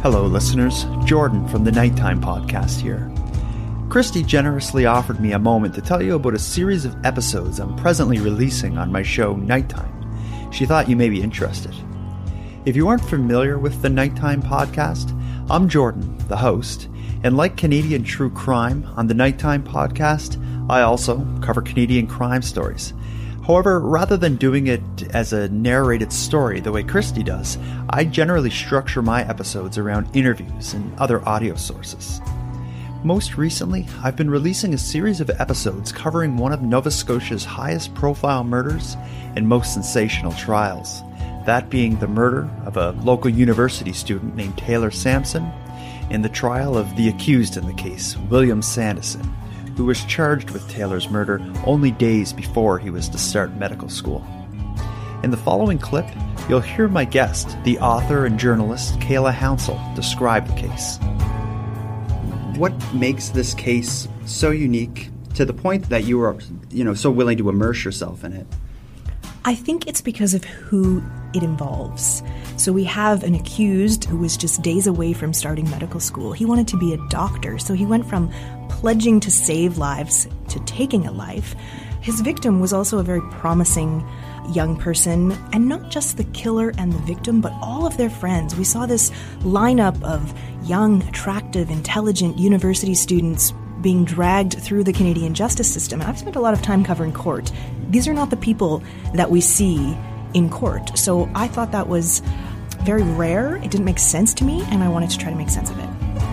Hello, listeners. Jordan from the Nighttime Podcast here. Christy generously offered me a moment to tell you about a series of episodes I'm presently releasing on my show Nighttime. She thought you may be interested. If you aren't familiar with the Nighttime Podcast, I'm Jordan, the host, and like Canadian true crime on the Nighttime Podcast, I also cover Canadian crime stories. However, rather than doing it as a narrated story the way Christy does, I generally structure my episodes around interviews and other audio sources. Most recently, I've been releasing a series of episodes covering one of Nova Scotia's highest profile murders and most sensational trials, that being the murder of a local university student named Taylor Sampson and the trial of the accused in the case, William Sanderson, who was charged with Taylor's murder only days before he was to start medical school. In the following clip, you'll hear my guest, the author and journalist Kayla Hounsell, describe the case. What makes this case so unique to the point that you were, so willing to immerse yourself in it? I think it's because of who it involves. So we have an accused who was just days away from starting medical school. He wanted to be a doctor, so he went from pledging to save lives to taking a life. His victim was also a very promising young person, and not just the killer and the victim, but all of their friends. We saw this lineup of young, attractive, intelligent university students being dragged through the Canadian justice system. And I've spent a lot of time covering court. These are not the people that we see in court. So I thought that was very rare. It didn't make sense to me, and I wanted to try to make sense of it.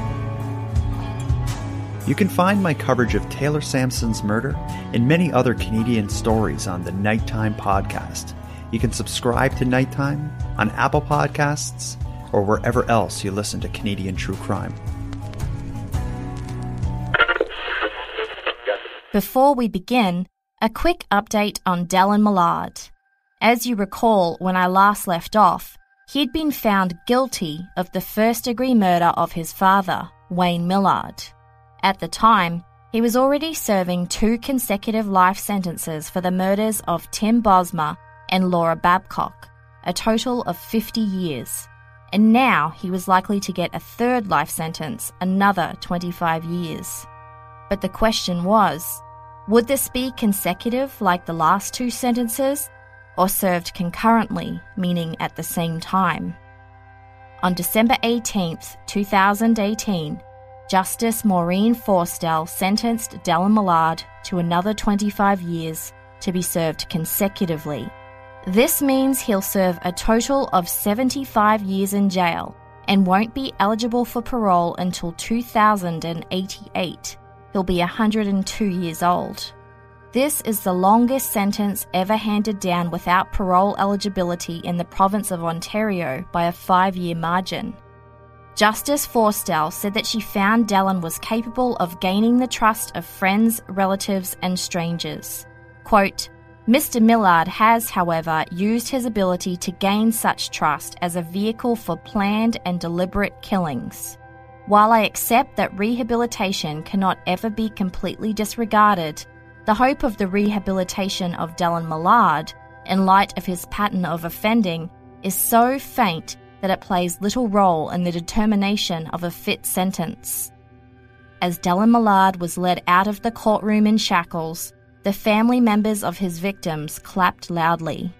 You can find my coverage of Taylor Sampson's murder and many other Canadian stories on the Nighttime Podcast. You can subscribe to Nighttime on Apple Podcasts or wherever else you listen to Canadian true crime. Before we begin, a quick update on Dellen Millard. As you recall, when I last left off, he'd been found guilty of the first-degree murder of his father, Wayne Millard. At the time, he was already serving 2 consecutive life sentences for the murders of Tim Bosma and Laura Babcock, a total of 50 years. And now he was likely to get a 3rd life sentence, another 25 years. But the question was, would this be consecutive like the last 2 sentences, or served concurrently, meaning at the same time? On December 18th, 2018, Justice Maureen Forstell sentenced Dellen Millard to another 25 years to be served consecutively. This means he'll serve a total of 75 years in jail and won't be eligible for parole until 2088. He'll be 102 years old. This is the longest sentence ever handed down without parole eligibility in the province of Ontario by a 5-year margin. Justice Forstell said that she found Dellen was capable of gaining the trust of friends, relatives, and strangers. Quote, Mr. Millard has, however, used his ability to gain such trust as a vehicle for planned and deliberate killings. While I accept that rehabilitation cannot ever be completely disregarded, the hope of the rehabilitation of Dellen Millard, in light of his pattern of offending, is so faint that it plays little role in the determination of a fit sentence. As Dellen Millard was led out of the courtroom in shackles, the family members of his victims clapped loudly.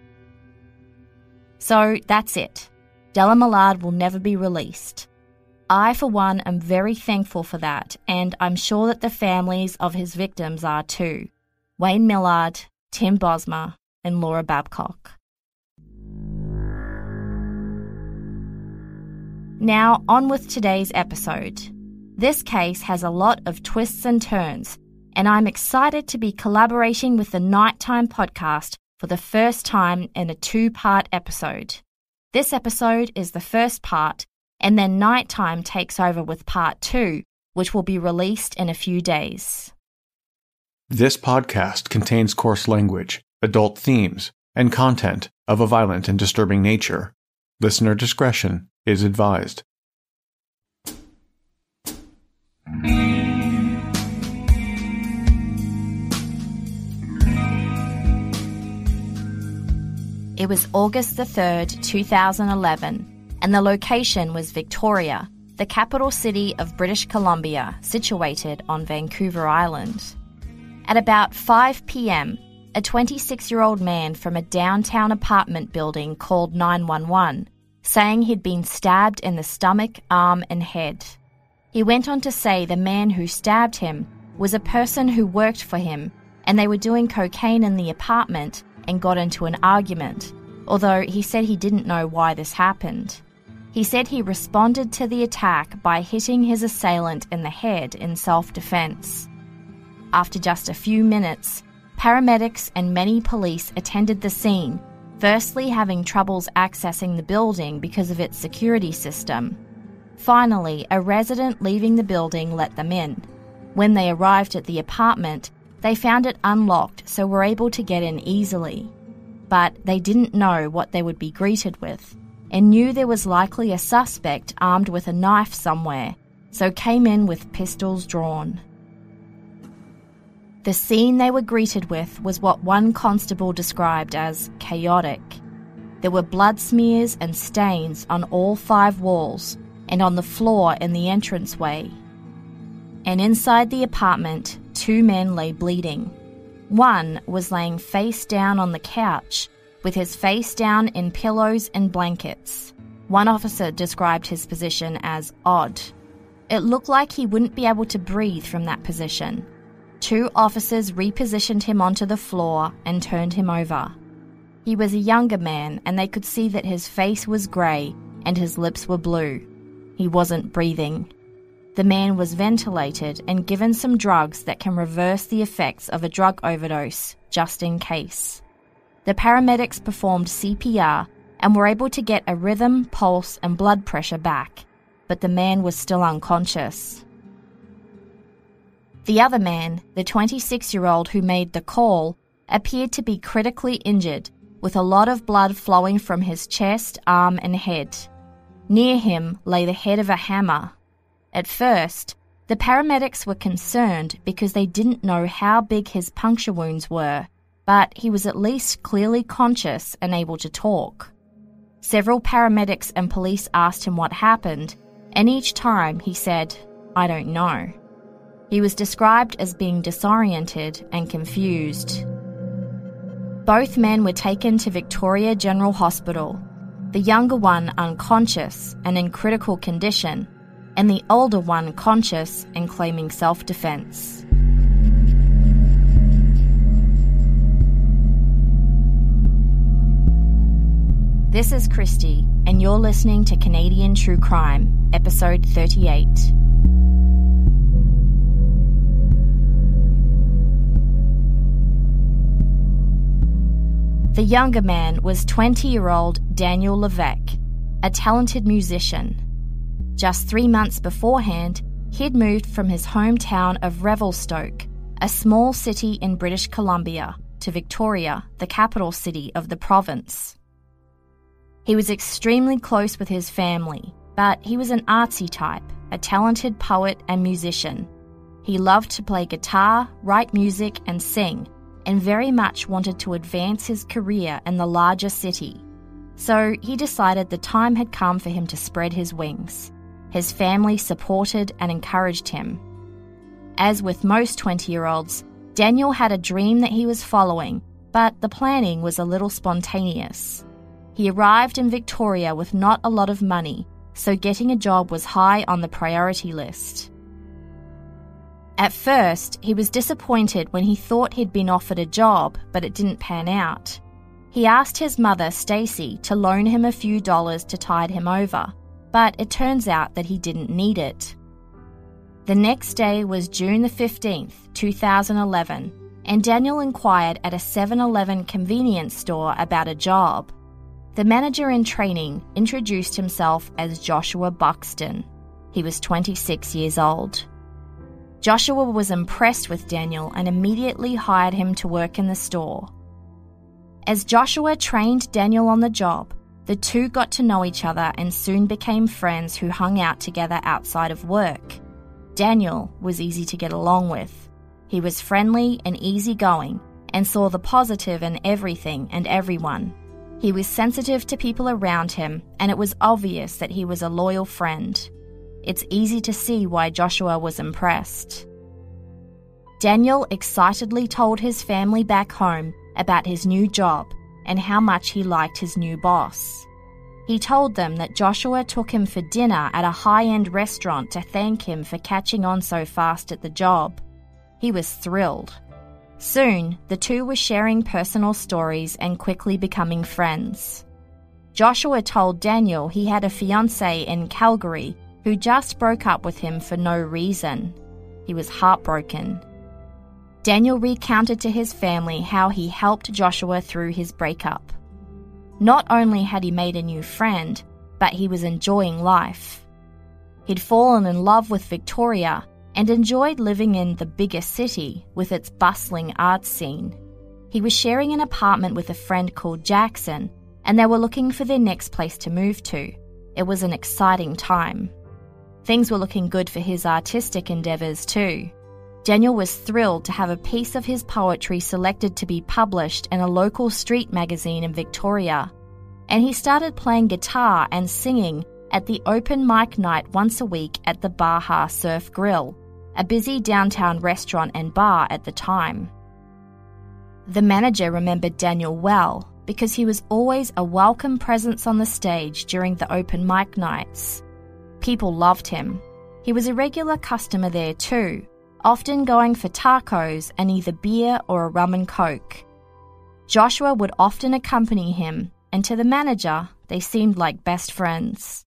So that's it. Dellen Millard will never be released. I, for one, am very thankful for that, and I'm sure that the families of his victims are too. Wayne Millard, Tim Bosma, and Laura Babcock. Now, on with today's episode. This case has a lot of twists and turns, and I'm excited to be collaborating with the Nighttime Podcast for the first time in a 2-part episode. This episode is the first part, and then Nighttime takes over with part 2, which will be released in a few days. This podcast contains coarse language, adult themes, and content of a violent and disturbing nature. Listener discretion is advised. It was August the 3rd, 2011, and the location was Victoria, the capital city of British Columbia, situated on Vancouver Island. At about 5 p.m, a 26-year-old man from a downtown apartment building called 911, saying he'd been stabbed in the stomach, arm and head. He went on to say the man who stabbed him was a person who worked for him, and they were doing cocaine in the apartment and got into an argument, although he said he didn't know why this happened. He said he responded to the attack by hitting his assailant in the head in self-defense. After just a few minutes, paramedics and many police attended the scene, firstly having troubles accessing the building because of its security system. Finally, a resident leaving the building let them in. When they arrived at the apartment, they found it unlocked, so were able to get in easily. But they didn't know what they would be greeted with, and knew there was likely a suspect armed with a knife somewhere, so came in with pistols drawn. The scene they were greeted with was what one constable described as chaotic. There were blood smears and stains on all 5 walls and on the floor in the entranceway. And inside the apartment, 2 men lay bleeding. One was laying face down on the couch, with his face down in pillows and blankets. One officer described his position as odd. It looked like he wouldn't be able to breathe from that position. 2 officers repositioned him onto the floor and turned him over. He was a younger man, and they could see that his face was grey and his lips were blue. He wasn't breathing. The man was ventilated and given some drugs that can reverse the effects of a drug overdose, just in case. The paramedics performed CPR and were able to get a rhythm, pulse, and blood pressure back, but the man was still unconscious. The other man, the 26-year-old who made the call, appeared to be critically injured, with a lot of blood flowing from his chest, arm, and head. Near him lay the head of a hammer. At first, the paramedics were concerned because they didn't know how big his puncture wounds were, but he was at least clearly conscious and able to talk. Several paramedics and police asked him what happened, and each time he said, "I don't know." He was described as being disoriented and confused. Both men were taken to Victoria General Hospital, the younger one unconscious and in critical condition, and the older one conscious and claiming self-defense. This is Christy, and you're listening to Canadian True Crime, Episode 38. The younger man was 20-year-old Daniel Levesque, a talented musician. Just 3 months beforehand, he'd moved from his hometown of Revelstoke, a small city in British Columbia, to Victoria, the capital city of the province. He was extremely close with his family, but he was an artsy type, a talented poet and musician. He loved to play guitar, write music, and sing, and very much wanted to advance his career in the larger city. So he decided the time had come for him to spread his wings. His family supported and encouraged him. As with most 20-year-olds, Daniel had a dream that he was following, but the planning was a little spontaneous. He arrived in Victoria with not a lot of money, so getting a job was high on the priority list. At first, he was disappointed when he thought he'd been offered a job, but it didn't pan out. He asked his mother, Stacey, to loan him a few dollars to tide him over, but it turns out that he didn't need it. The next day was June the 15th, 2011, and Daniel inquired at a 7-Eleven convenience store about a job. The manager in training introduced himself as Joshua Buxton. He was 26 years old. Joshua was impressed with Daniel and immediately hired him to work in the store. As Joshua trained Daniel on the job, the two got to know each other and soon became friends who hung out together outside of work. Daniel was easy to get along with. He was friendly and easygoing and saw the positive in everything and everyone. He was sensitive to people around him, and it was obvious that he was a loyal friend. It's easy to see why Joshua was impressed. Daniel excitedly told his family back home about his new job and how much he liked his new boss. He told them that Joshua took him for dinner at a high-end restaurant to thank him for catching on so fast at the job. He was thrilled. Soon, the two were sharing personal stories and quickly becoming friends. Joshua told Daniel he had a fiancée in Calgary who just broke up with him for no reason. He was heartbroken. Daniel recounted to his family how he helped Joshua through his breakup. Not only had he made a new friend, but he was enjoying life. He'd fallen in love with Victoria and enjoyed living in the bigger city with its bustling art scene. He was sharing an apartment with a friend called Jackson, and they were looking for their next place to move to. It was an exciting time. Things were looking good for his artistic endeavours too. Daniel was thrilled to have a piece of his poetry selected to be published in a local street magazine in Victoria, and he started playing guitar and singing at the open mic night once a week at the Baja Surf Grill, a busy downtown restaurant and bar at the time. The manager remembered Daniel well because he was always a welcome presence on the stage during the open mic nights. People loved him. He was a regular customer there too, often going for tacos and either beer or a rum and coke. Joshua would often accompany him, and to the manager, they seemed like best friends.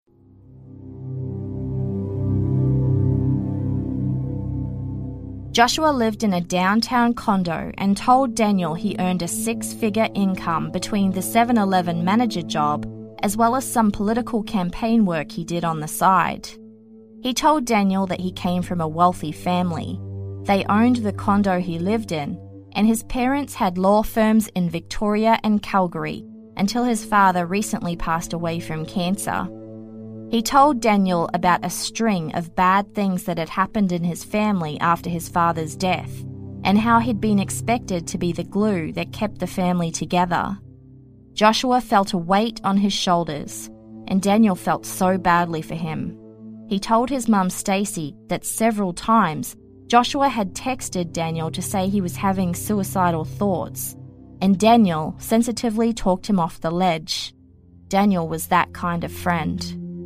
Joshua lived in a downtown condo and told Daniel he earned a 6-figure income between the 7-Eleven manager job as well as some political campaign work he did on the side. He told Daniel that he came from a wealthy family. They owned the condo he lived in, and his parents had law firms in Victoria and Calgary until his father recently passed away from cancer. He told Daniel about a string of bad things that had happened in his family after his father's death, and how he'd been expected to be the glue that kept the family together. Joshua felt a weight on his shoulders, and Daniel felt so badly for him. He told his mum Stacy that several times Joshua had texted Daniel to say he was having suicidal thoughts, and Daniel sensitively talked him off the ledge. Daniel was that kind of friend.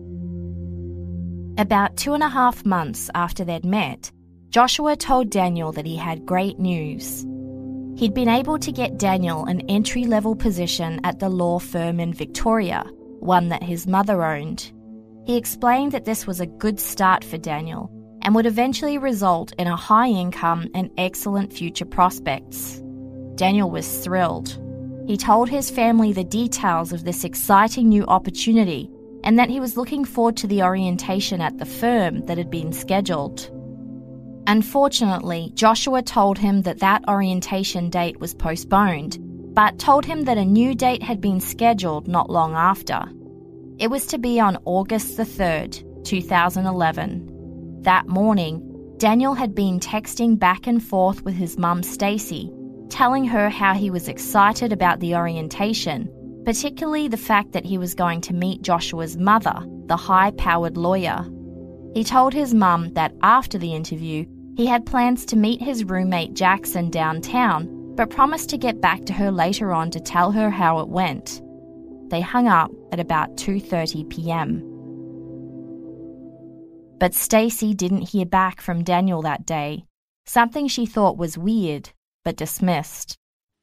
About 2.5 months after they'd met, Joshua told Daniel that he had great news. He'd been able to get Daniel an entry-level position at the law firm in Victoria, one that his mother owned. He explained that this was a good start for Daniel and would eventually result in a high income and excellent future prospects. Daniel was thrilled. He told his family the details of this exciting new opportunity and that he was looking forward to the orientation at the firm that had been scheduled. Unfortunately, Joshua told him that that orientation date was postponed, but told him that a new date had been scheduled not long after. It was to be on August the 3rd, 2011. That morning, Daniel had been texting back and forth with his mum Stacy, telling her how he was excited about the orientation, particularly the fact that he was going to meet Joshua's mother, the high-powered lawyer. He told his mum that after the interview, he had plans to meet his roommate Jackson downtown, but promised to get back to her later on to tell her how it went. They hung up at about 2:30 p.m. But Stacy didn't hear back from Daniel that day, something she thought was weird, but dismissed.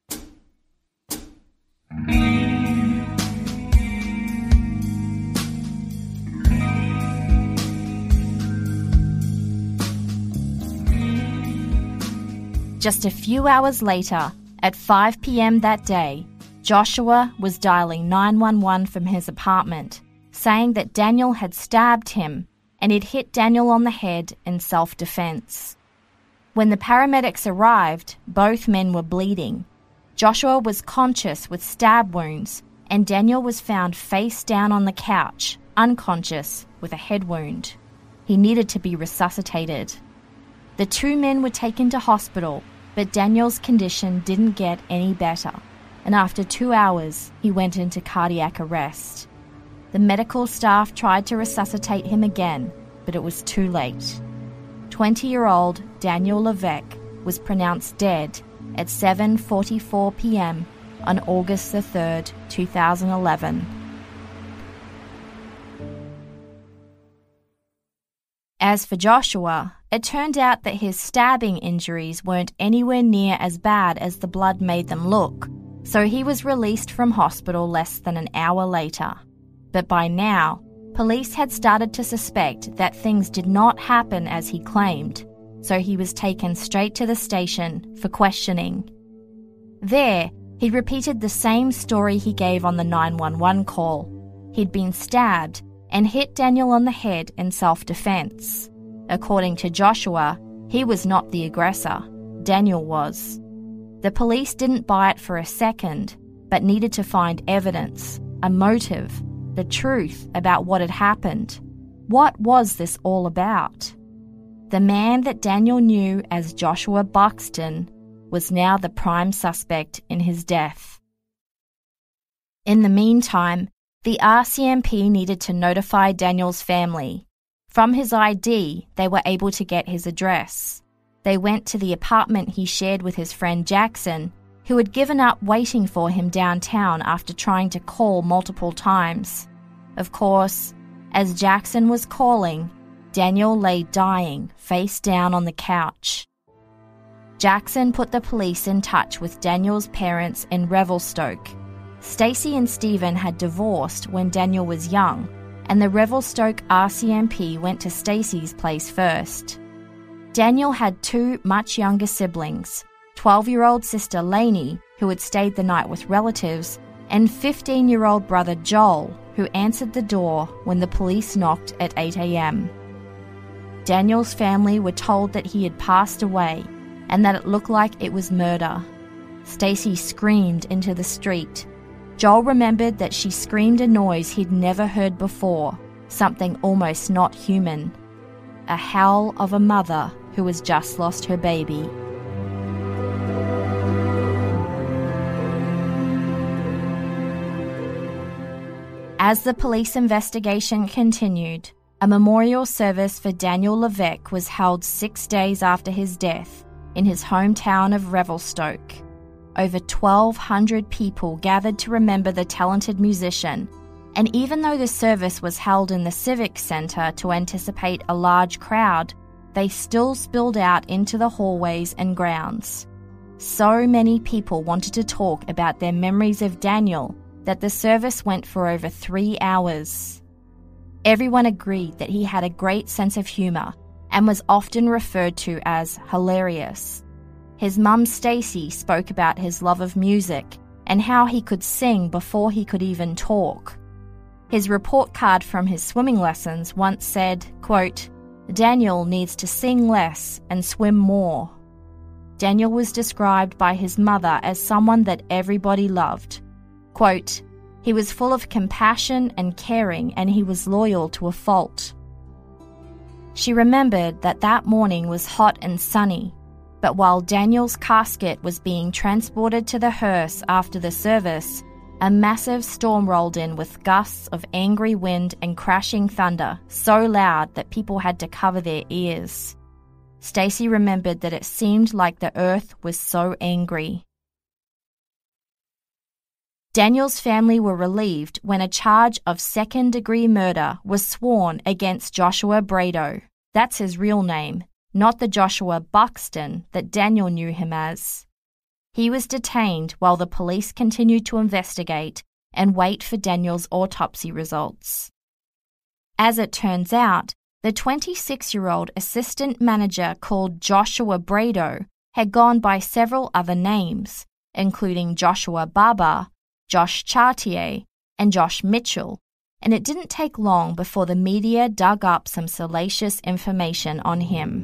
Just a few hours later, at 5 p.m. that day, Joshua was dialing 911 from his apartment, saying that Daniel had stabbed him and he'd hit Daniel on the head in self-defense. When the paramedics arrived, both men were bleeding. Joshua was conscious with stab wounds, and Daniel was found face down on the couch, unconscious, with a head wound. He needed to be resuscitated. The two men were taken to hospital, but Daniel's condition didn't get any better, and after 2 hours, he went into cardiac arrest. The medical staff tried to resuscitate him again, but it was too late. 20-year-old Daniel Levesque was pronounced dead at 7:44 p.m. on August 3rd, 2011. As for Joshua, it turned out that his stabbing injuries weren't anywhere near as bad as the blood made them look, so he was released from hospital less than an hour later. But by now, police had started to suspect that things did not happen as he claimed, so he was taken straight to the station for questioning. There, he repeated the same story he gave on the 911 call. He'd been stabbed and hit Daniel on the head in self-defense. According to Joshua, he was not the aggressor. Daniel was. The police didn't buy it for a second, but needed to find evidence, a motive, the truth about what had happened. What was this all about? The man that Daniel knew as Joshua Buxton was now the prime suspect in his death. In the meantime, the RCMP needed to notify Daniel's family. From his ID, they were able to get his address. They went to the apartment he shared with his friend Jackson, who had given up waiting for him downtown after trying to call multiple times. Of course, as Jackson was calling, Daniel lay dying, face down on the couch. Jackson put the police in touch with Daniel's parents in Revelstoke. Stacy and Stephen had divorced when Daniel was young, and the Revelstoke RCMP went to Stacy's place first. Daniel had 2 much younger siblings, 12-year-old sister Lainey, who had stayed the night with relatives, and 15-year-old brother Joel, who answered the door when the police knocked at 8 a.m. Daniel's family were told that he had passed away and that it looked like it was murder. Stacy screamed into the street. Joel remembered that she screamed a noise he'd never heard before, something almost not human. A howl of a mother who has just lost her baby. As the police investigation continued, a memorial service for Daniel Levesque was held 6 days after his death in his hometown of Revelstoke. Over 1,200 people gathered to remember the talented musician, and even though the service was held in the Civic Centre to anticipate a large crowd, they still spilled out into the hallways and grounds. So many people wanted to talk about their memories of Daniel that the service went for over 3 hours. Everyone agreed that he had a great sense of humour and was often referred to as hilarious. His mum Stacy spoke about his love of music and how he could sing before he could even talk. His report card from his swimming lessons once said, quote, "Daniel needs to sing less and swim more." Daniel was described by his mother as someone that everybody loved. Quote, "He was full of compassion and caring, and he was loyal to a fault." She remembered that that morning was hot and sunny, but while Daniel's casket was being transported to the hearse after the service, a massive storm rolled in with gusts of angry wind and crashing thunder so loud that people had to cover their ears. Stacy remembered that it seemed like the earth was so angry. Daniel's family were relieved when a charge of second-degree murder was sworn against Joshua Brado. That's his real name, not the Joshua Buxton that Daniel knew him as. He was detained while the police continued to investigate and wait for Daniel's autopsy results. As it turns out, the 26-year-old assistant manager called Joshua Brado had gone by several other names, including Joshua Baba, Josh Chartier, and Josh Mitchell, and it didn't take long before the media dug up some salacious information on him.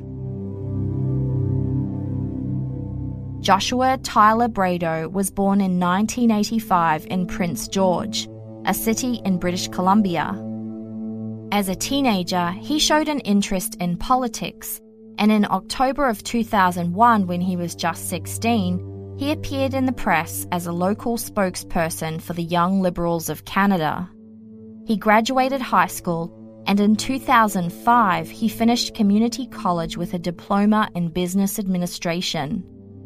Joshua Tyler Brado was born in 1985 in Prince George, a city in British Columbia. As a teenager, he showed an interest in politics, and in October of 2001, when he was just 16, He appeared in the press as a local spokesperson for the Young Liberals of Canada. He graduated high school, and in 2005 he finished community college with a diploma in business administration.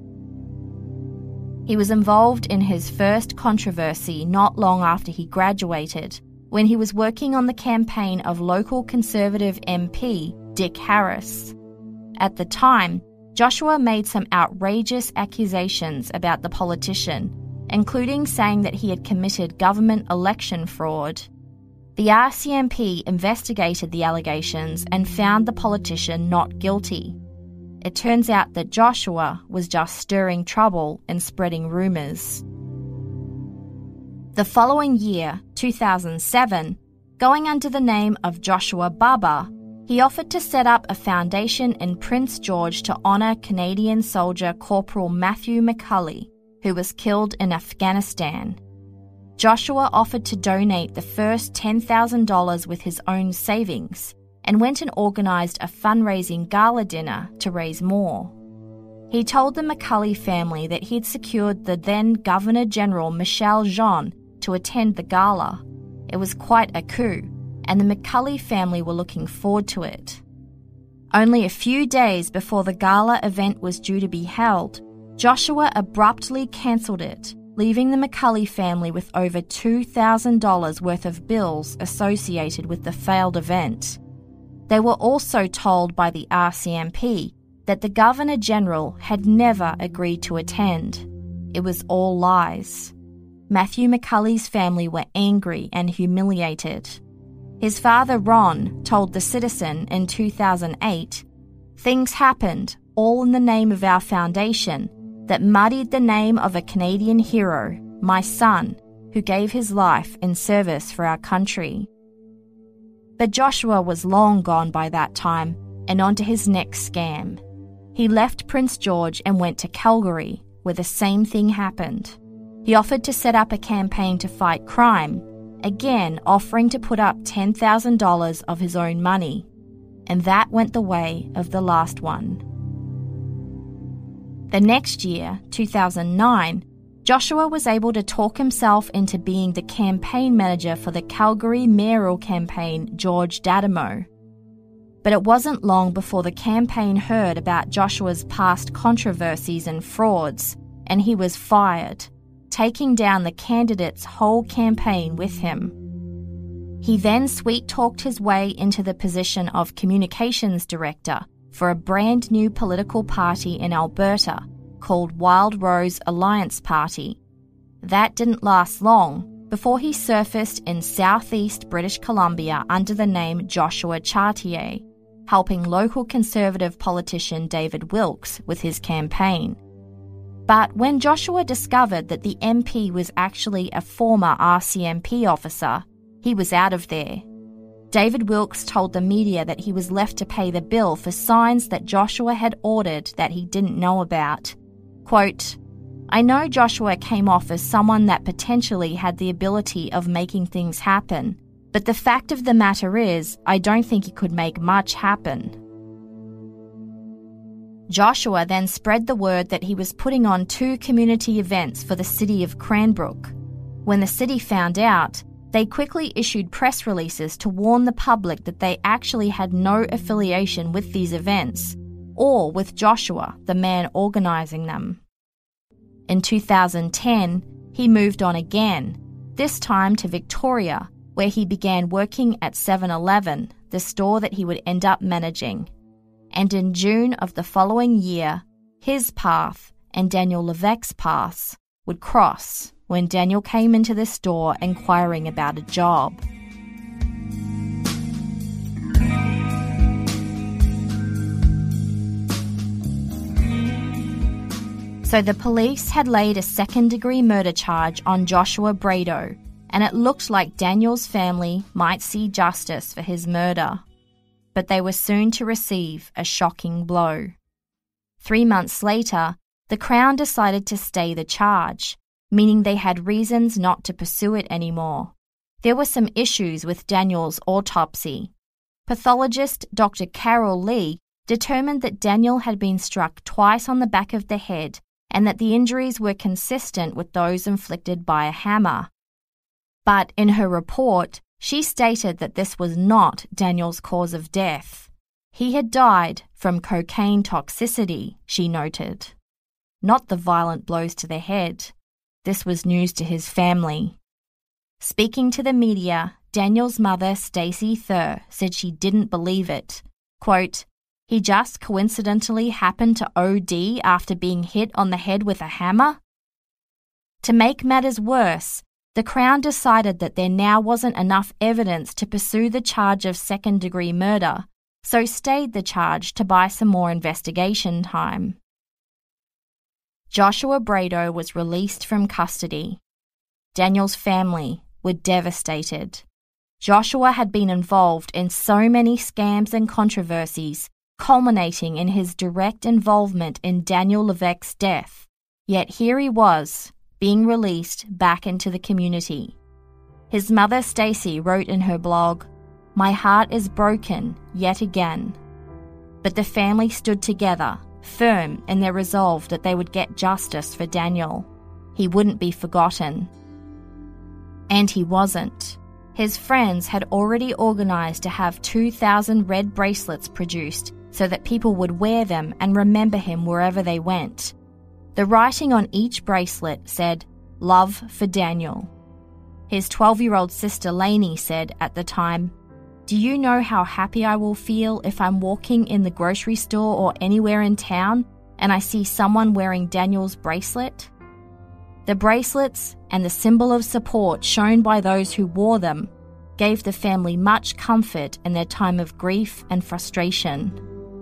He was involved in his first controversy not long after he graduated, when he was working on the campaign of local Conservative MP Dick Harris. At the time, Joshua made some outrageous accusations about the politician, including saying that he had committed government election fraud. The RCMP investigated the allegations and found the politician not guilty. It turns out that Joshua was just stirring trouble and spreading rumours. The following year, 2007, going under the name of Joshua Baba, he offered to set up a foundation in Prince George to honour Canadian soldier Corporal Matthew McCulley, who was killed in Afghanistan. Joshua offered to donate the first $10,000 with his own savings, and went and organised a fundraising gala dinner to raise more. He told the McCulley family that he'd secured the then Governor-General Michel Jean to attend the gala. It was quite a coup, and the McCulley family were looking forward to it. Only a few days before the gala event was due to be held, Joshua abruptly cancelled it, leaving the McCulley family with over $2,000 worth of bills associated with the failed event. They were also told by the RCMP that the Governor-General had never agreed to attend. It was all lies. Matthew McCulley's family were angry and humiliated. His father, Ron, told The Citizen in 2008, "Things happened, all in the name of our foundation, that muddied the name of a Canadian hero, my son, who gave his life in service for our country." But Joshua was long gone by that time, and on to his next scam. He left Prince George and went to Calgary, where the same thing happened. He offered to set up a campaign to fight crime, again offering to put up $10,000 of his own money. And that went the way of the last one. The next year, 2009, Joshua was able to talk himself into being the campaign manager for the Calgary mayoral campaign George Dadamo. But it wasn't long before the campaign heard about Joshua's past controversies and frauds, and he was fired, taking down the candidate's whole campaign with him. He then sweet-talked his way into the position of communications director for a brand new political party in Alberta called Wild Rose Alliance Party. That didn't last long before he surfaced in southeast British Columbia under the name Joshua Chartier, helping local Conservative politician David Wilkes with his campaign. But when Joshua discovered that the MP was actually a former RCMP officer, he was out of there. David Wilkes told the media that he was left to pay the bill for signs that Joshua had ordered that he didn't know about. Quote, "I know Joshua came off as someone that potentially had the ability of making things happen, but the fact of the matter is, I don't think he could make much happen." Joshua then spread the word that he was putting on 2 community events for the city of Cranbrook. When the city found out, they quickly issued press releases to warn the public that they actually had no affiliation with these events, or with Joshua, the man organising them. In 2010, he moved on again, this time to Victoria, where he began working at 7-Eleven, the store that he would end up managing. And in June of the following year, his path and Daniel Levesque's paths would cross when Daniel came into the store inquiring about a job. So the police had laid a second-degree murder charge on Joshua Brado, and it looked like Daniel's family might see justice for his murder. But they were soon to receive a shocking blow. 3 months later, the Crown decided to stay the charge, meaning they had reasons not to pursue it anymore. There were some issues with Daniel's autopsy. Pathologist Dr. Carol Lee determined that Daniel had been struck twice on the back of the head and that the injuries were consistent with those inflicted by a hammer. But in her report, she stated that this was not Daniel's cause of death. He had died from cocaine toxicity, she noted. Not the violent blows to the head. This was news to his family. Speaking to the media, Daniel's mother, Stacey Thur, said she didn't believe it. Quote, "He just coincidentally happened to OD after being hit on the head with a hammer?" To make matters worse, the Crown decided that there now wasn't enough evidence to pursue the charge of second-degree murder, so stayed the charge to buy some more investigation time. Joshua Brado was released from custody. Daniel's family were devastated. Joshua had been involved in so many scams and controversies, culminating in his direct involvement in Daniel Levesque's death. Yet here he was, being released back into the community. His mother, Stacey, wrote in her blog, "My heart is broken yet again." But the family stood together, firm in their resolve that they would get justice for Daniel. He wouldn't be forgotten. And he wasn't. His friends had already organised to have 2,000 red bracelets produced so that people would wear them and remember him wherever they went. The writing on each bracelet said, "Love for Daniel." His 12-year-old sister Lainey said at the time, "Do you know how happy I will feel if I'm walking in the grocery store or anywhere in town and I see someone wearing Daniel's bracelet?" The bracelets and the symbol of support shown by those who wore them gave the family much comfort in their time of grief and frustration.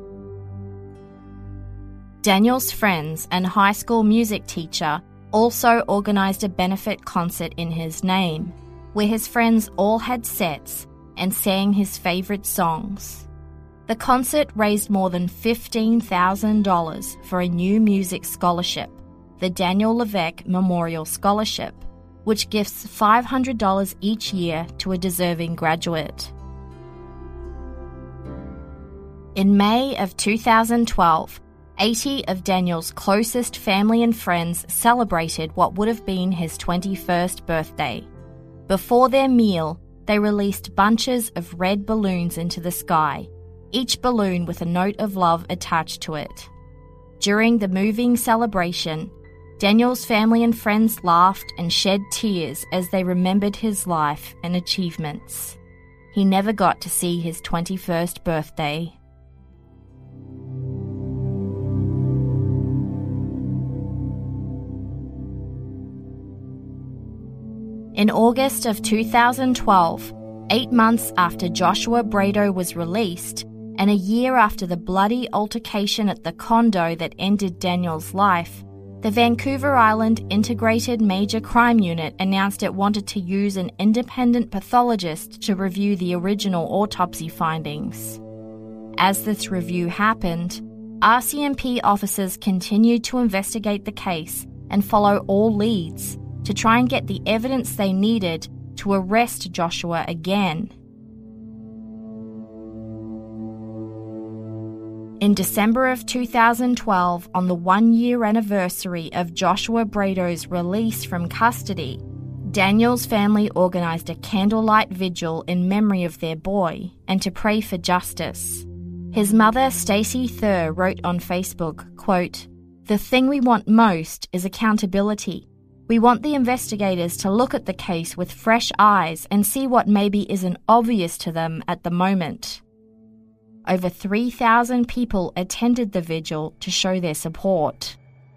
Daniel's friends and high school music teacher also organised a benefit concert in his name, where his friends all had sets and sang his favourite songs. The concert raised more than $15,000 for a new music scholarship, the Daniel Levesque Memorial Scholarship, which gifts $500 each year to a deserving graduate. In May of 2012, 80 of Daniel's closest family and friends celebrated what would have been his 21st birthday. Before their meal, they released bunches of red balloons into the sky, each balloon with a note of love attached to it. During the moving celebration, Daniel's family and friends laughed and shed tears as they remembered his life and achievements. He never got to see his 21st birthday. In August of 2012, 8 months after Joshua Brado was released, and a year after the bloody altercation at the condo that ended Daniel's life, the Vancouver Island Integrated Major Crime Unit announced it wanted to use an independent pathologist to review the original autopsy findings. As this review happened, RCMP officers continued to investigate the case and follow all leads to try and get the evidence they needed to arrest Joshua again. In December of 2012, on the 1-year anniversary of Joshua Brado's release from custody, Daniel's family organised a candlelight vigil in memory of their boy and to pray for justice. His mother, Stacey Thur, wrote on Facebook, quote, "The thing we want most is accountability. We want the investigators to look at the case with fresh eyes and see what maybe isn't obvious to them at the moment." Over 3,000 people attended the vigil to show their support.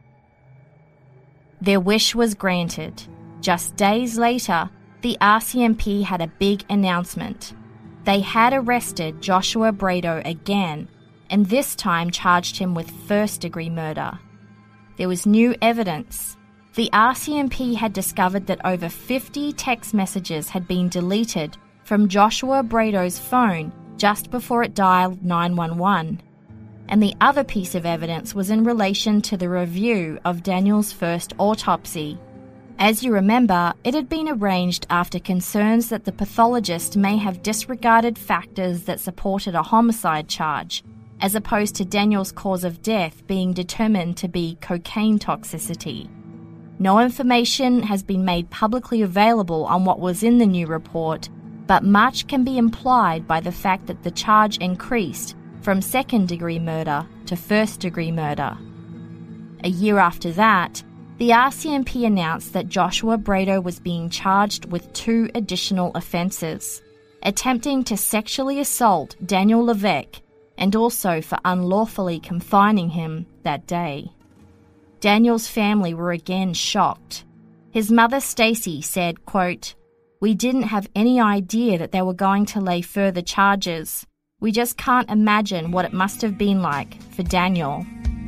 Their wish was granted. Just days later, the RCMP had a big announcement. They had arrested Joshua Brado again, and this time charged him with first-degree murder. There was new evidence. The RCMP had discovered that over 50 text messages had been deleted from Joshua Brado's phone just before it dialed 911. And the other piece of evidence was in relation to the review of Daniel's first autopsy. As you remember, it had been arranged after concerns that the pathologist may have disregarded factors that supported a homicide charge, as opposed to Daniel's cause of death being determined to be cocaine toxicity. No information has been made publicly available on what was in the new report, but much can be implied by the fact that the charge increased from second-degree murder to first-degree murder. A year after that, the RCMP announced that Joshua Brado was being charged with 2 additional offences, attempting to sexually assault Daniel Levesque and also for unlawfully confining him that day. Daniel's family were again shocked. His mother, Stacy, said, quote, "We didn't have any idea that they were going to lay further charges. We just can't imagine what it must have been like for Daniel."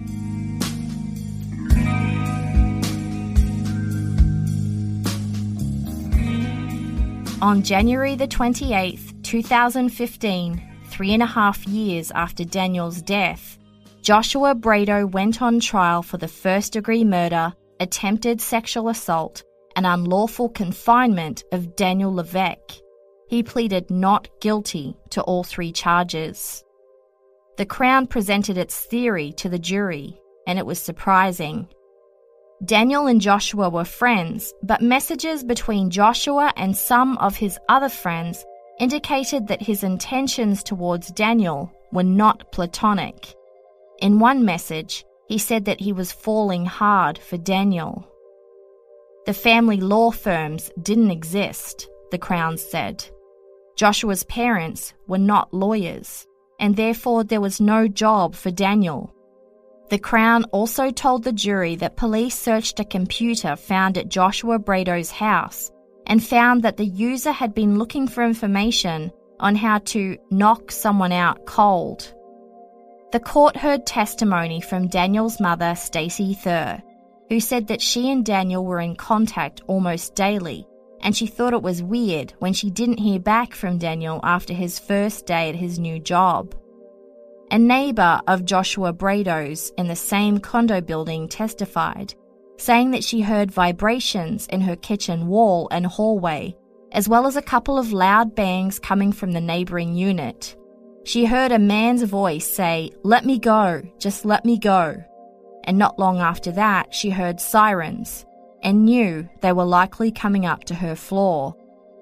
On January the 28th, 2015, 3.5 years after Daniel's death, Joshua Brado went on trial for the first-degree murder, attempted sexual assault, and unlawful confinement of Daniel Levesque. He pleaded not guilty to all 3 charges. The Crown presented its theory to the jury, and it was surprising. Daniel and Joshua were friends, but messages between Joshua and some of his other friends indicated that his intentions towards Daniel were not platonic. In one message, he said that he was falling hard for Daniel. The family law firms didn't exist, the Crown said. Joshua's parents were not lawyers, and therefore there was no job for Daniel. The Crown also told the jury that police searched a computer found at Joshua Brado's house and found that the user had been looking for information on how to knock someone out cold. The court heard testimony from Daniel's mother, Stacy Thur, who said that she and Daniel were in contact almost daily, and she thought it was weird when she didn't hear back from Daniel after his first day at his new job. A neighbour of Joshua Brado's in the same condo building testified, saying that she heard vibrations in her kitchen wall and hallway, as well as a couple of loud bangs coming from the neighbouring unit. She heard a man's voice say, "Let me go, just let me go." And not long after that, she heard sirens and knew they were likely coming up to her floor.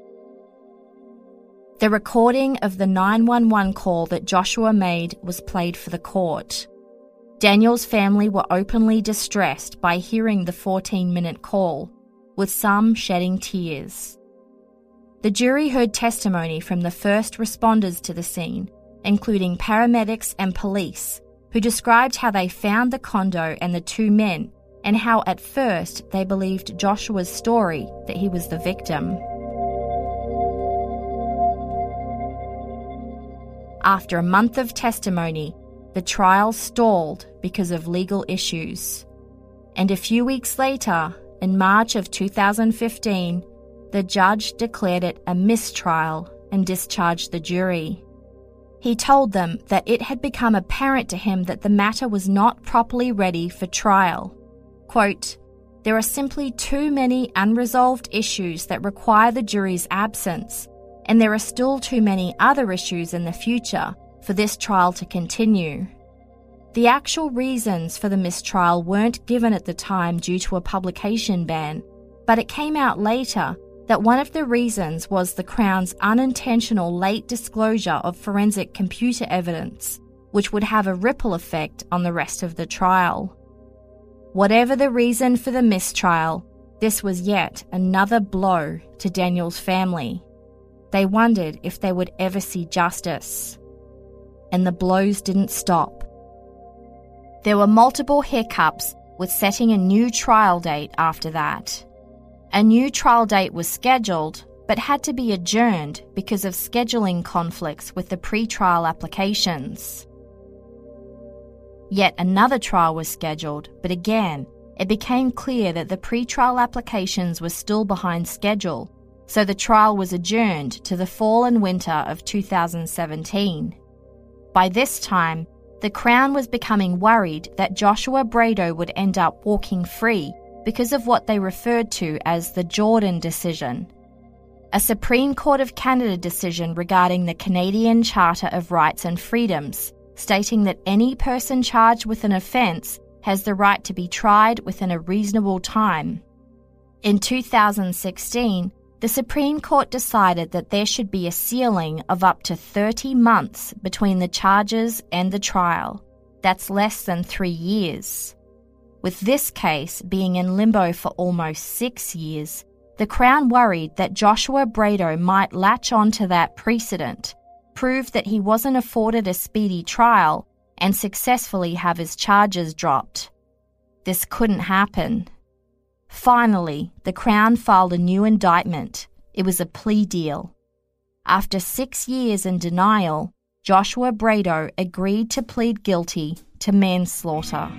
The recording of the 911 call that Joshua made was played for the court. Daniel's family were openly distressed by hearing the 14-minute call, with some shedding tears. The jury heard testimony from the first responders to the scene, including paramedics and police, who described how they found the condo and the 2 men, and how at first they believed Joshua's story that he was the victim. After a month of testimony, the trial stalled because of legal issues. And a few weeks later, in March of 2015, the judge declared it a mistrial and discharged the jury. He told them that it had become apparent to him that the matter was not properly ready for trial. Quote, "There are simply too many unresolved issues that require the jury's absence, and there are still too many other issues in the future for this trial to continue." The actual reasons for the mistrial weren't given at the time due to a publication ban, but it came out later that one of the reasons was the Crown's unintentional late disclosure of forensic computer evidence, which would have a ripple effect on the rest of the trial. Whatever the reason for the mistrial, this was yet another blow to Daniel's family. They wondered if they would ever see justice. And the blows didn't stop. There were multiple hiccups with setting a new trial date after that. A new trial date was scheduled, but had to be adjourned because of scheduling conflicts with the pre-trial applications. Yet another trial was scheduled, but again, it became clear that the pre-trial applications were still behind schedule, so the trial was adjourned to the fall and winter of 2017. By this time, the Crown was becoming worried that Joshua Brado would end up walking free because of what they referred to as the Jordan decision, a Supreme Court of Canada decision regarding the Canadian Charter of Rights and Freedoms, stating that any person charged with an offence has the right to be tried within a reasonable time. In 2016, the Supreme Court decided that there should be a ceiling of up to 30 months between the charges and the trial. That's less than 3 years. With this case being in limbo for almost 6 years, the Crown worried that Joshua Brado might latch on to that precedent, prove that he wasn't afforded a speedy trial, and successfully have his charges dropped. This couldn't happen. Finally, the Crown filed a new indictment. It was a plea deal. After 6 years in denial, Joshua Brado agreed to plead guilty to manslaughter.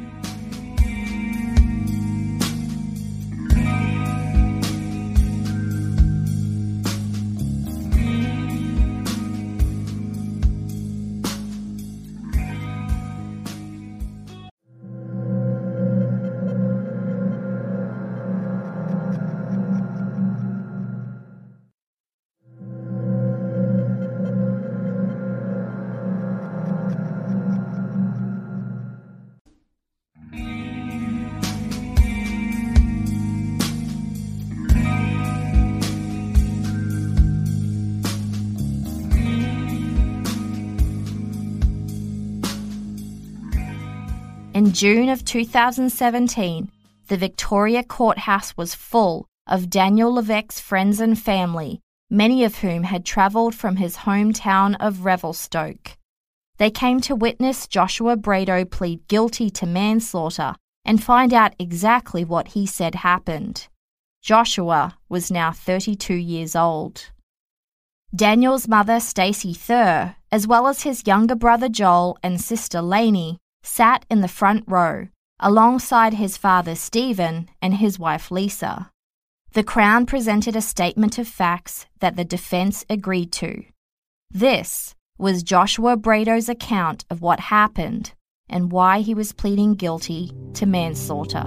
In June of 2017, the Victoria Courthouse was full of Daniel Levesque's friends and family, many of whom had travelled from his hometown of Revelstoke. They came to witness Joshua Brado plead guilty to manslaughter and find out exactly what he said happened. Joshua was now 32 years old. Daniel's mother, Stacey Thur, as well as his younger brother Joel and sister Lainey, sat in the front row, alongside his father Stephen and his wife Lisa. The Crown presented a statement of facts that the defence agreed to. This was Joshua Brado's account of what happened and why he was pleading guilty to manslaughter.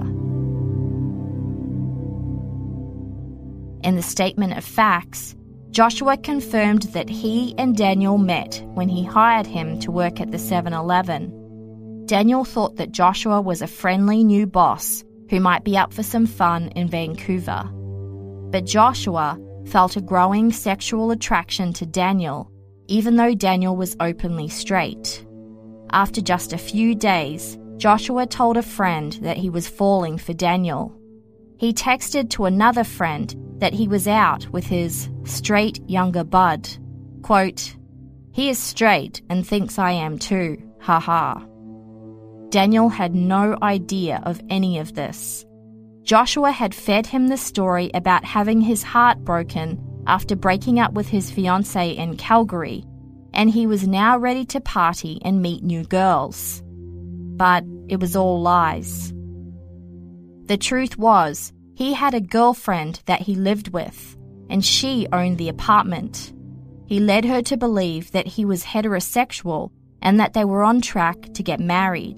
In the statement of facts, Joshua confirmed that he and Daniel met when he hired him to work at the 7-Eleven. Daniel thought that Joshua was a friendly new boss who might be up for some fun in Vancouver. But Joshua felt a growing sexual attraction to Daniel, even though Daniel was openly straight. After just a few days, Joshua told a friend that he was falling for Daniel. He texted to another friend that he was out with his straight younger bud. Quote, "He is straight and thinks I am too, haha." Daniel had no idea of any of this. Joshua had fed him the story about having his heart broken after breaking up with his fiancée in Calgary, and he was now ready to party and meet new girls. But it was all lies. The truth was, he had a girlfriend that he lived with, and she owned the apartment. He led her to believe that he was heterosexual and that they were on track to get married.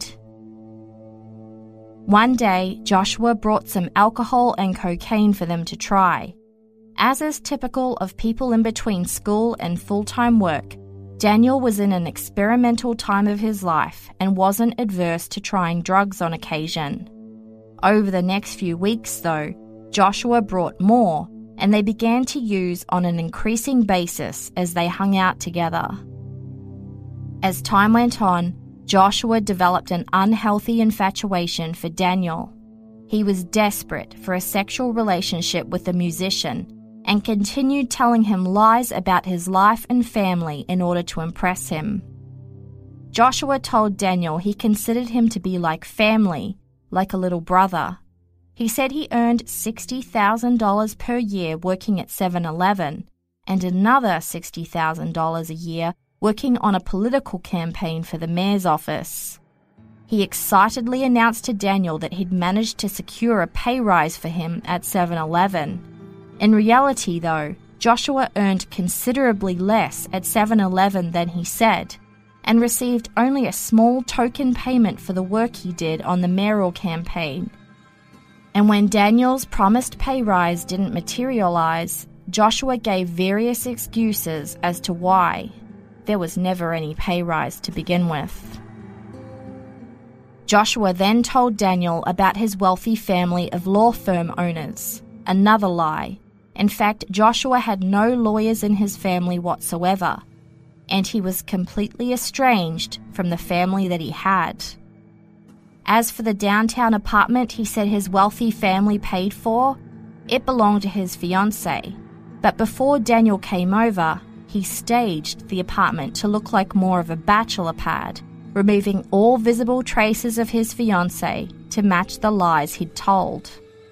One day, Joshua brought some alcohol and cocaine for them to try. As is typical of people in between school and full-time work, Daniel was in an experimental time of his life and wasn't adverse to trying drugs on occasion. Over the next few weeks, though, Joshua brought more, and they began to use on an increasing basis as they hung out together. As time went on, Joshua developed an unhealthy infatuation for Daniel. He was desperate for a sexual relationship with the musician and continued telling him lies about his life and family in order to impress him. Joshua told Daniel he considered him to be like family, like a little brother. He said he earned $60,000 per year working at 7-Eleven and another $60,000 a year working on a political campaign for the mayor's office. He excitedly announced to Daniel that he'd managed to secure a pay rise for him at 7-Eleven. In reality, though, Joshua earned considerably less at 7-Eleven than he said, and received only a small token payment for the work he did on the mayoral campaign. And when Daniel's promised pay rise didn't materialize, Joshua gave various excuses as to why. there was never any pay rise to begin with. Joshua then told Daniel about his wealthy family of law firm owners. Another lie. In fact, Joshua had no lawyers in his family whatsoever, and he was completely estranged from the family that he had. As for the downtown apartment he said his wealthy family paid for, it belonged to his fiancée. But before Daniel came over, he staged the apartment to look like more of a bachelor pad, removing all visible traces of his fiancée to match the lies he'd told.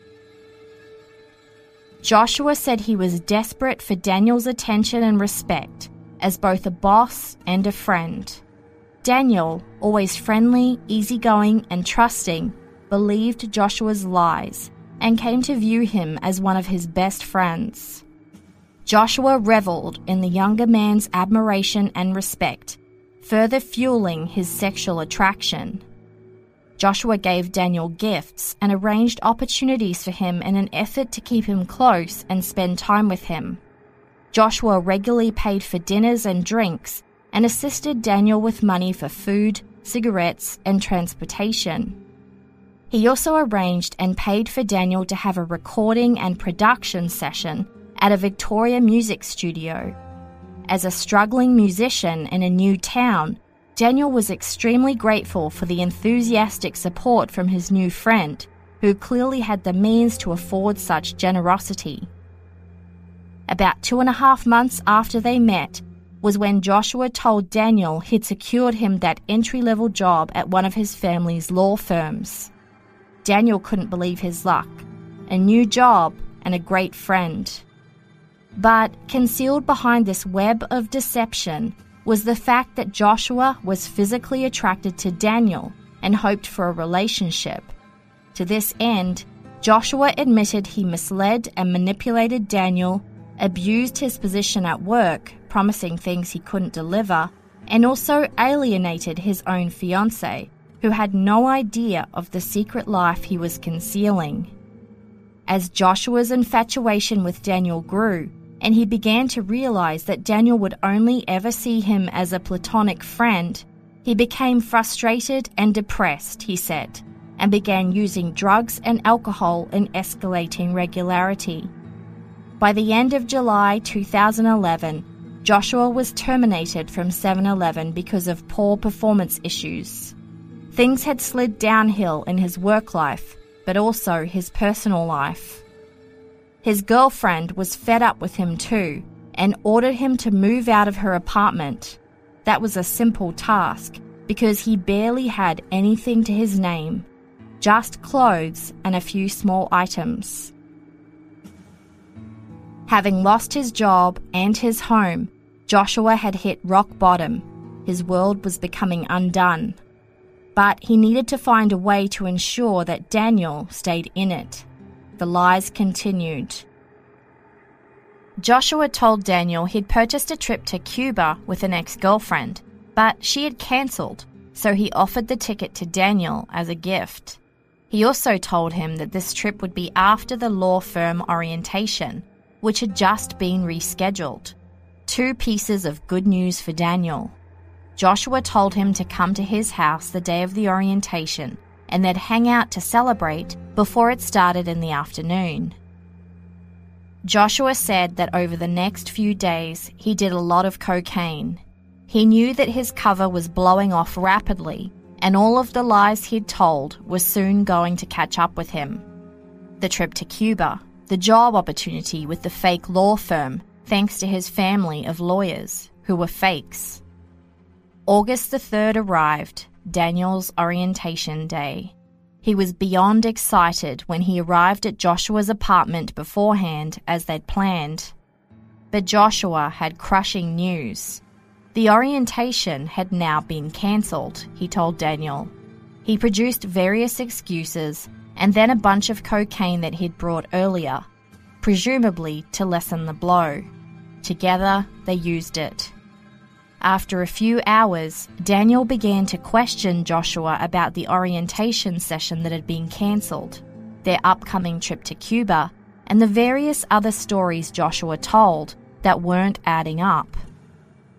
Joshua said he was desperate for Daniel's attention and respect, as both a boss and a friend. Daniel, always friendly, easygoing, and trusting, believed Joshua's lies and came to view him as one of his best friends. Joshua reveled in the younger man's admiration and respect, further fueling his sexual attraction. Joshua gave Daniel gifts and arranged opportunities for him in an effort to keep him close and spend time with him. Joshua regularly paid for dinners and drinks and assisted Daniel with money for food, cigarettes, and transportation. He also arranged and paid for Daniel to have a recording and production session at a Victoria music studio. As a struggling musician in a new town, Daniel was extremely grateful for the enthusiastic support from his new friend, who clearly had the means to afford such generosity. About 2.5 months after they met was when Joshua told Daniel he'd secured him that entry-level job at one of his family's law firms. Daniel couldn't believe his luck, a new job and a great friend. But concealed behind this web of deception was the fact that Joshua was physically attracted to Daniel and hoped for a relationship. To this end, Joshua admitted he misled and manipulated Daniel, abused his position at work, promising things he couldn't deliver, and also alienated his own fiancée, who had no idea of the secret life he was concealing. As Joshua's infatuation with Daniel grew, and he began to realize that Daniel would only ever see him as a platonic friend, he became frustrated and depressed, he said, and began using drugs and alcohol in escalating regularity. By the end of July 2011, Joshua was terminated from 7-Eleven because of poor performance issues. Things had slid downhill in his work life, but also his personal life. His girlfriend was fed up with him too and ordered him to move out of her apartment. That was a simple task because he barely had anything to his name, just clothes and a few small items. Having lost his job and his home, Joshua had hit rock bottom. His world was becoming undone. But he needed to find a way to ensure that Daniel stayed in it. The lies continued. Joshua told Daniel he'd purchased a trip to Cuba with an ex-girlfriend, but she had cancelled, so he offered the ticket to Daniel as a gift. He also told him that this trip would be after the law firm orientation, which had just been rescheduled. 2 pieces of good news for Daniel. Joshua told him to come to his house the day of the orientation and they'd hang out to celebrate before it started in the afternoon. Joshua said that over the next few days he did a lot of cocaine. He knew that his cover was blowing off rapidly and all of the lies he'd told were soon going to catch up with him. The trip to Cuba, the job opportunity with the fake law firm, thanks to his family of lawyers who were fakes. August the 3rd arrived, Daniel's orientation day. He was beyond excited when he arrived at Joshua's apartment beforehand as they'd planned. But Joshua had crushing news. The orientation had now been cancelled, he told Daniel. He produced various excuses and then a bunch of cocaine that he'd brought earlier, presumably to lessen the blow. Together, they used it. After a few hours, Daniel began to question Joshua about the orientation session that had been cancelled, their upcoming trip to Cuba, and the various other stories Joshua told that weren't adding up.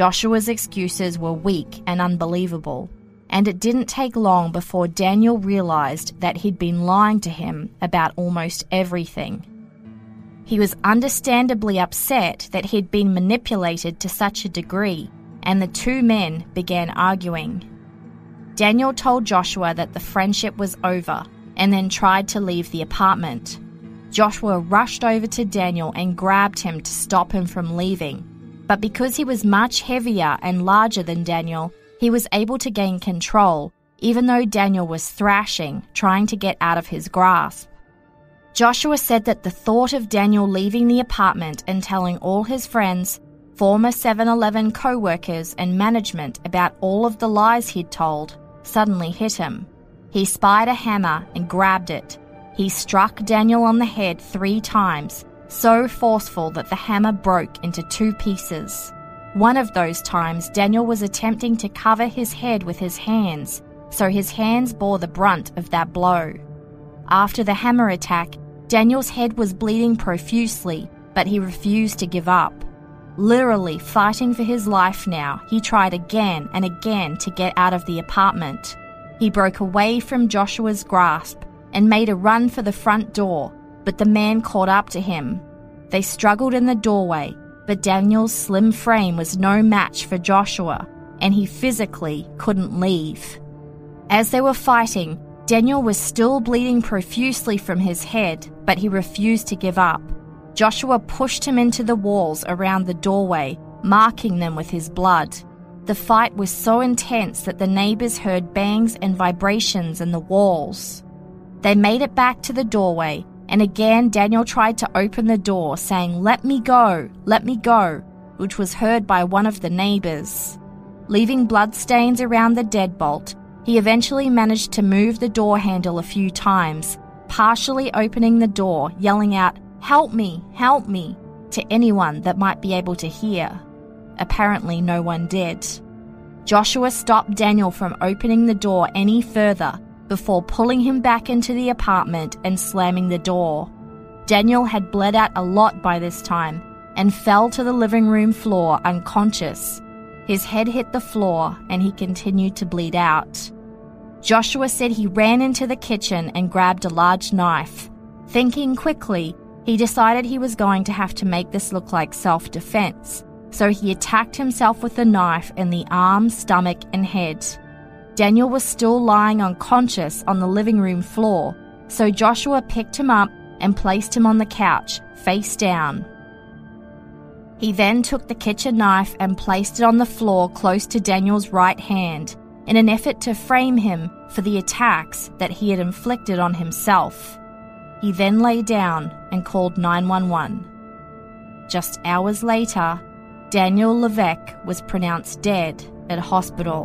Joshua's excuses were weak and unbelievable, and it didn't take long before Daniel realized that he'd been lying to him about almost everything. He was understandably upset that he'd been manipulated to such a degree, and the two men began arguing. Daniel told Joshua that the friendship was over and then tried to leave the apartment. Joshua rushed over to Daniel and grabbed him to stop him from leaving, but because he was much heavier and larger than Daniel, he was able to gain control, even though Daniel was thrashing, trying to get out of his grasp. Joshua said that the thought of Daniel leaving the apartment and telling all his friends, former 7-Eleven co-workers and management about all of the lies he'd told suddenly hit him. He spied a hammer and grabbed it. He struck Daniel on the head 3 times, so forceful that the hammer broke into 2 pieces. One of those times, Daniel was attempting to cover his head with his hands, so his hands bore the brunt of that blow. After the hammer attack, Daniel's head was bleeding profusely, but he refused to give up. Literally fighting for his life now, he tried again and again to get out of the apartment. He broke away from Joshua's grasp and made a run for the front door, but the man caught up to him. They struggled in the doorway, but Daniel's slim frame was no match for Joshua, and he physically couldn't leave. As they were fighting, Daniel was still bleeding profusely from his head, but he refused to give up. Joshua pushed him into the walls around the doorway, marking them with his blood. The fight was so intense that the neighbors heard bangs and vibrations in the walls. They made it back to the doorway, and again Daniel tried to open the door, saying, let me go," which was heard by one of the neighbors. Leaving bloodstains around the deadbolt, he eventually managed to move the door handle a few times, partially opening the door, yelling out, help me," to anyone that might be able to hear. Apparently no one did. Joshua stopped Daniel from opening the door any further before pulling him back into the apartment and slamming the door. Daniel had bled out a lot by this time and fell to the living room floor unconscious. His head hit the floor and he continued to bleed out. Joshua said he ran into the kitchen and grabbed a large knife. Thinking quickly, he decided he was going to have to make this look like self-defense, so he attacked himself with the knife in the arm, stomach, and head. Daniel was still lying unconscious on the living room floor, so Joshua picked him up and placed him on the couch, face down. He then took the kitchen knife and placed it on the floor close to Daniel's right hand, in an effort to frame him for the attacks that he had inflicted on himself. He then lay down and called 911. Just hours later, Daniel Levesque was pronounced dead at hospital.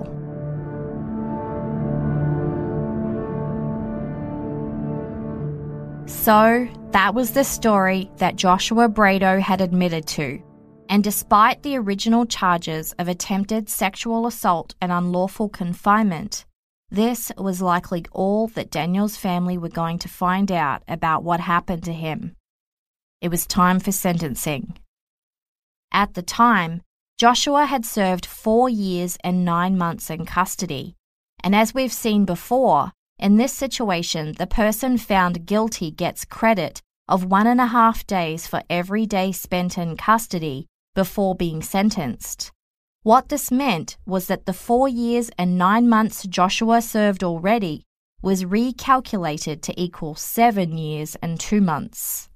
So, that was the story that Joshua Brado had admitted to. And despite the original charges of attempted sexual assault and unlawful confinement, this was likely all that Daniel's family were going to find out about what happened to him. It was time for sentencing. At the time, Joshua had served 4 years and 9 months in custody, and as we've seen before, in this situation, the person found guilty gets credit of 1.5 days for every day spent in custody before being sentenced. What this meant was that the 4 years and 9 months Joshua served already was recalculated to equal 7 years and 2 months.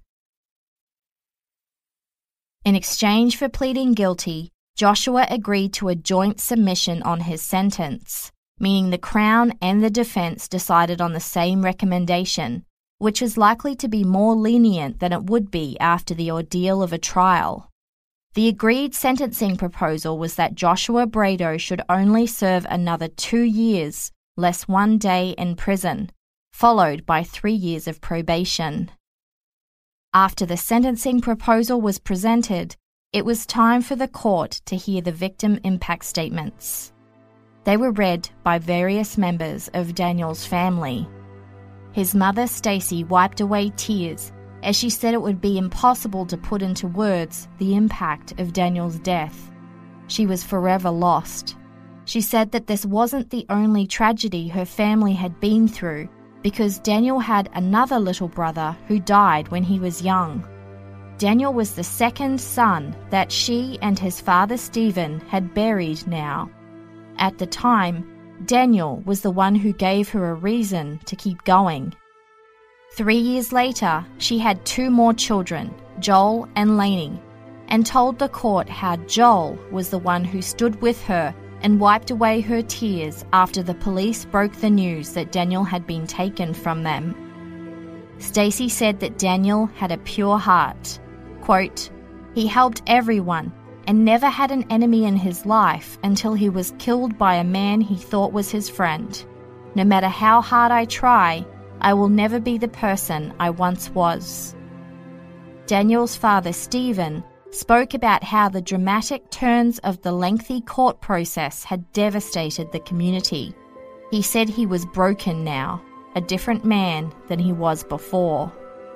In exchange for pleading guilty, Joshua agreed to a joint submission on his sentence, meaning the Crown and the defense decided on the same recommendation, which is likely to be more lenient than it would be after the ordeal of a trial. The agreed sentencing proposal was that Joshua Brado should only serve another 2 years, less 1 day in prison, followed by 3 years of probation. After the sentencing proposal was presented, it was time for the court to hear the victim impact statements. They were read by various members of Daniel's family. His mother, Stacy, wiped away tears as she said it would be impossible to put into words the impact of Daniel's death. she was forever lost. She said that this wasn't the only tragedy her family had been through, because Daniel had another little brother who died when he was young. Daniel was the second son that she and his father Stephen had buried now. At the time, Daniel was the one who gave her a reason to keep going. 3 years later, she had 2 more children, Joel and Lainey, and told the court how Joel was the one who stood with her and wiped away her tears after the police broke the news that Daniel had been taken from them. Stacy said that Daniel had a pure heart. Quote, "He helped everyone and never had an enemy in his life until he was killed by a man he thought was his friend. No matter how hard I try, I will never be the person I once was." Daniel's father, Stephen, spoke about how the dramatic turns of the lengthy court process had devastated the community. He said he was broken now, a different man than he was before.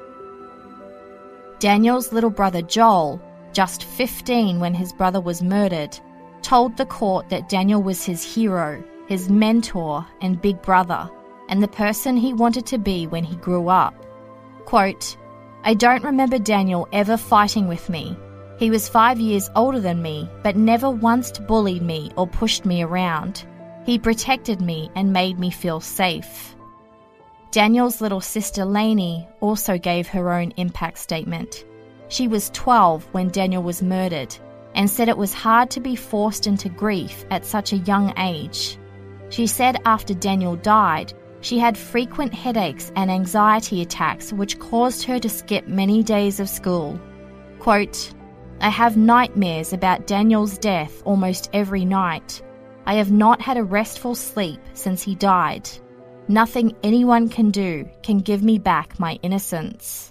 Daniel's little brother Joel, just 15 when his brother was murdered, told the court that Daniel was his hero, his mentor and big brother, and the person he wanted to be when he grew up. Quote, "I don't remember Daniel ever fighting with me. He was 5 years older than me, but never once bullied me or pushed me around. He protected me and made me feel safe." Daniel's little sister Lainey also gave her own impact statement. She was 12 when Daniel was murdered and said it was hard to be forced into grief at such a young age. She said after Daniel died, she had frequent headaches and anxiety attacks which caused her to skip many days of school. Quote, "I have nightmares about Daniel's death almost every night. I have not had a restful sleep since he died. Nothing anyone can do can give me back my innocence."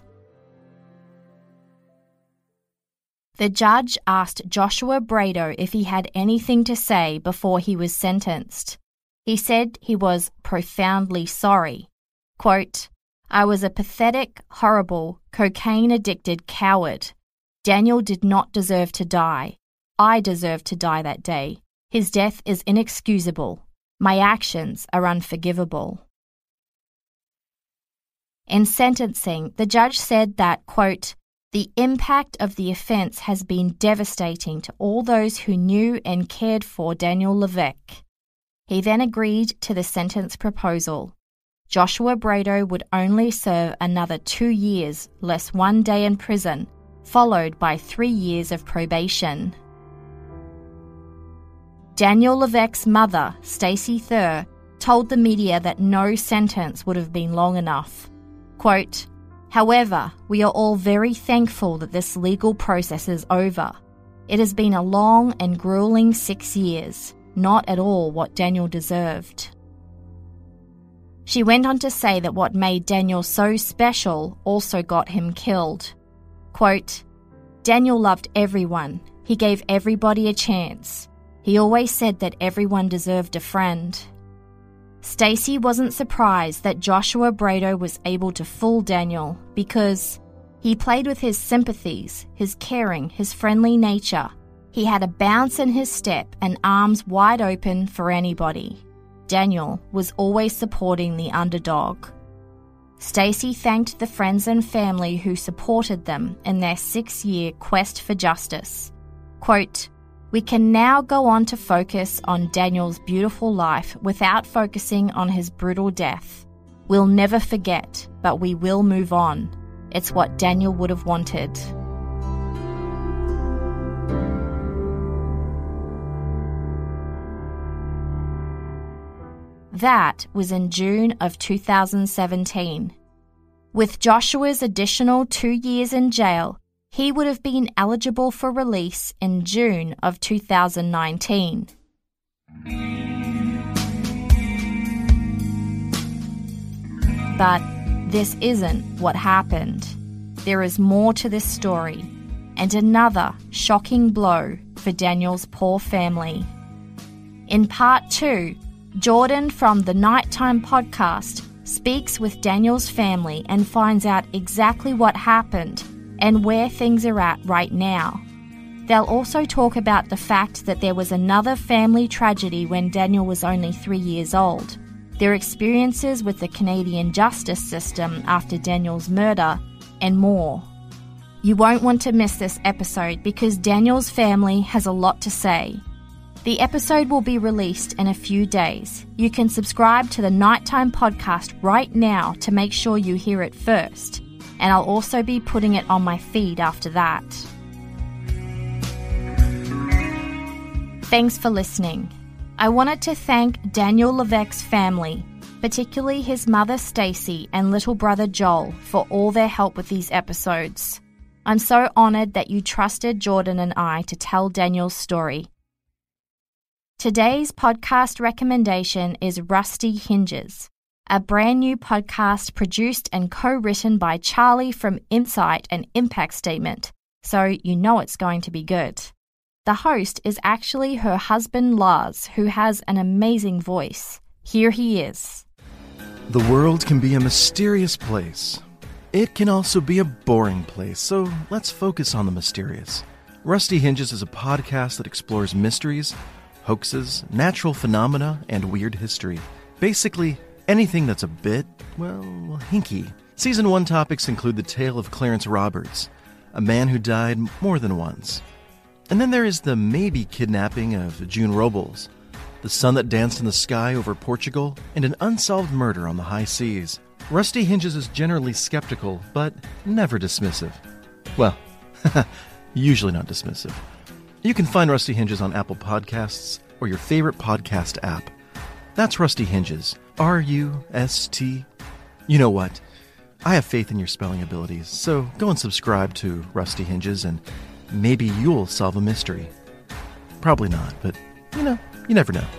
The judge asked Joshua Brado if he had anything to say before he was sentenced. He said he was profoundly sorry. Quote, "I was a pathetic, horrible, cocaine-addicted coward. Daniel did not deserve to die. I deserved to die that day. His death is inexcusable. My actions are unforgivable." In sentencing, the judge said that, quote, "The impact of the offence has been devastating to all those who knew and cared for Daniel Levesque." He then agreed to the sentence proposal. Joshua Brado would only serve another 2 years less 1 day in prison, followed by 3 years of probation. Daniel Levesque's mother, Stacy Thur, told the media that no sentence would have been long enough. Quote, "However, we are all very thankful that this legal process is over. It has been a long and grueling 6 years, not at all what Daniel deserved." She went on to say that what made Daniel so special also got him killed. Quote, "Daniel loved everyone. He gave everybody a chance. He always said that everyone deserved a friend." Stacy wasn't surprised that Joshua Brado was able to fool Daniel because he played with his sympathies, his caring, his friendly nature. He had a bounce in his step and arms wide open for anybody. Daniel was always supporting the underdog. Stacy thanked the friends and family who supported them in their 6-year quest for justice. Quote, "We can now go on to focus on Daniel's beautiful life without focusing on his brutal death. We'll never forget, but we will move on. It's what Daniel would have wanted." That was in June of 2017. With Joshua's additional 2 years in jail, he would have been eligible for release in June of 2019. But this isn't what happened. There is more to this story, and another shocking blow for Daniel's poor family. In part 2, Jordan from the Nighttime podcast speaks with Daniel's family and finds out exactly what happened and where things are at right now. They'll also talk about the fact that there was another family tragedy when Daniel was only 3 years old, their experiences with the Canadian justice system after Daniel's murder, and more. You won't want to miss this episode because Daniel's family has a lot to say. The episode will be released in a few days. You can subscribe to the Nighttime podcast right now to make sure you hear it first, and I'll also be putting it on my feed after that. Thanks for listening. I wanted to thank Daniel Levesque's family, particularly his mother Stacey and little brother Joel, for all their help with these episodes. I'm so honoured that you trusted Jordan and I to tell Daniel's story. Today's podcast recommendation is Rusty Hinges, a brand new podcast produced and co-written by Charlie from Insight and Impact Statement, so you know it's going to be good. The host is actually her husband Lars, who has an amazing voice. Here he is. The world can be a mysterious place. It can also be a boring place, so let's focus on the mysterious. Rusty Hinges is a podcast that explores mysteries, hoaxes, natural phenomena, and weird history. Basically, anything that's a bit, well, hinky. Season 1 topics include the tale of Clarence Roberts, a man who died more than once. And then there is the maybe kidnapping of June Robles, the sun that danced in the sky over Portugal, and an unsolved murder on the high seas. Rusty Hinges is generally skeptical, but never dismissive. Well, usually not dismissive. You can find Rusty Hinges on Apple Podcasts or your favorite podcast app. That's Rusty Hinges. R-U-S-T. You know what? I have faith in your spelling abilities, so go and subscribe to Rusty Hinges and maybe you'll solve a mystery. Probably not, but, you never know.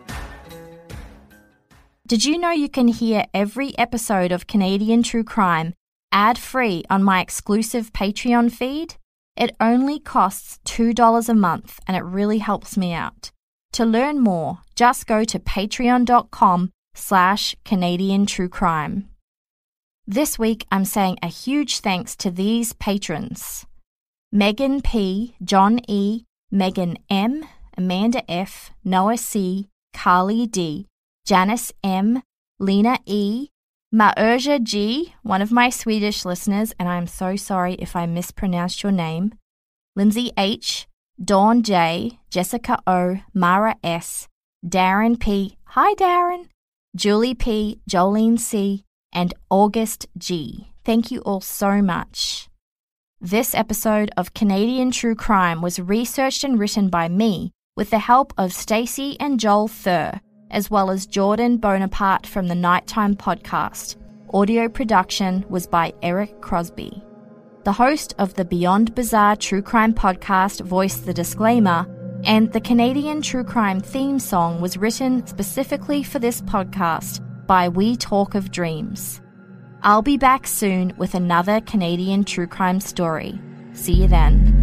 Did you know you can hear every episode of Canadian True Crime ad-free on my exclusive Patreon feed? It only costs $2 a month and it really helps me out. To learn more, just go to patreon.com/Canadian True Crime. This week I'm saying a huge thanks to these patrons: Megan P., John E., Megan M., Amanda F., Noah C., Carly D., Janice M., Lena E., Maurja G., one of my Swedish listeners, and I'm so sorry if I mispronounced your name, Lindsay H., Dawn J., Jessica O., Mara S., Darren P., hi Darren, Julie P., Jolene C., and August G. Thank you all so much. This episode of Canadian True Crime was researched and written by me with the help of Stacey and Joel Thur, as well as Jordan Bonaparte from the Nighttime podcast. Audio production was by Eric Crosby. The host of the Beyond Bizarre True Crime podcast voiced the disclaimer, and the Canadian True Crime theme song was written specifically for this podcast by We Talk of Dreams. I'll be back soon with another Canadian True Crime story. See you then.